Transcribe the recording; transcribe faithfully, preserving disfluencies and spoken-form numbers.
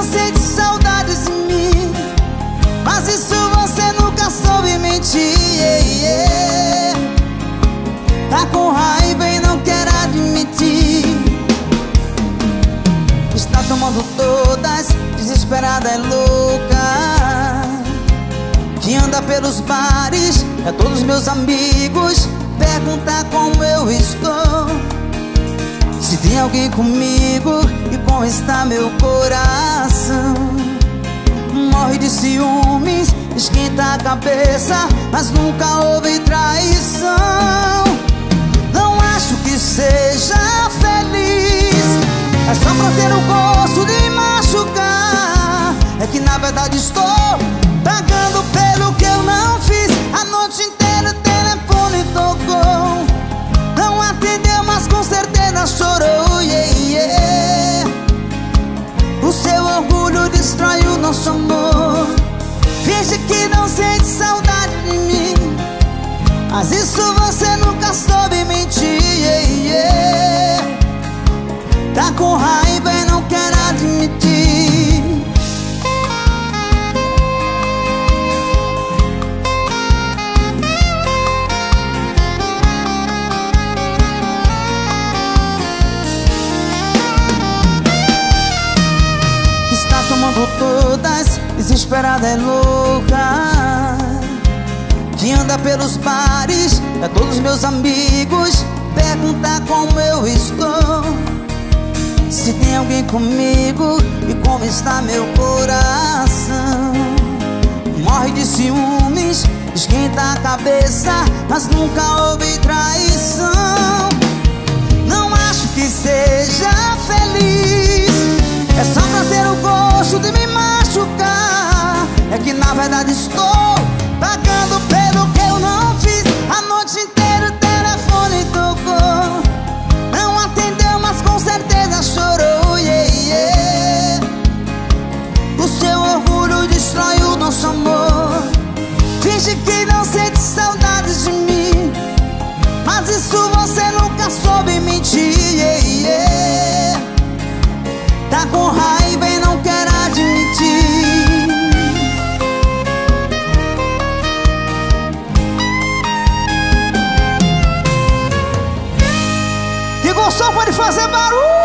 não sente saudades de mim, mas isso você nunca soube mentir. Yeah, yeah. Tá com raiva e não quer admitir. Está tomando todas, desesperada e louca, que anda pelos bares, é todos meus amigos perguntar como eu estou, se tem alguém comigo e como está meu coração. Morre de ciúmes, esquenta a cabeça, mas nunca houve traição. Não acho que seja feliz, é só pra ter o gosto de machucar. É que na verdade estou pagando pelo que eu não fiz. A noite inteira o telefone tocou, não atendeu, mas com certeza chorou. Yeah, yeah. O seu orgulho destraiu nosso amor. Finge que não sente saudade de mim, mas isso você nunca soube mentir. Yeah, yeah. Tá com raiva e não quer admitir. Está tomando todas, desesperada e louca, que anda pelos bares, é todos meus amigos perguntar como eu estou, se tem alguém comigo e como está meu coração. Morre de ciúmes, esquenta a cabeça, mas nunca houve traição. Não acho que seja feliz, é só pra ter o gosto de me machucar. É que na verdade estou pagando pelo que eu não fiz. A noite inteira o telefone tocou, não atendeu, mas com certeza chorou. Yeah, yeah. O seu orgulho destrói o nosso amor. Finge que não sente saudades de mim, mas isso você nunca soube mentir. Yeah, yeah. Tá com raiva e não quer admitir. Que gostou pode fazer barulho.